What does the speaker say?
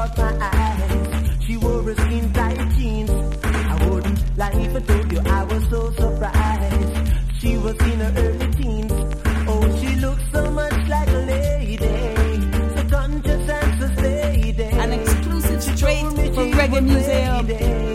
caught my eyes. She wore a skin tight jeans. I wouldn't lie if I told you I was so surprised. She was in her early teens. Oh, she looked so much like a lady. So conscious and so steady. An exclusive straight from Reggae Museum.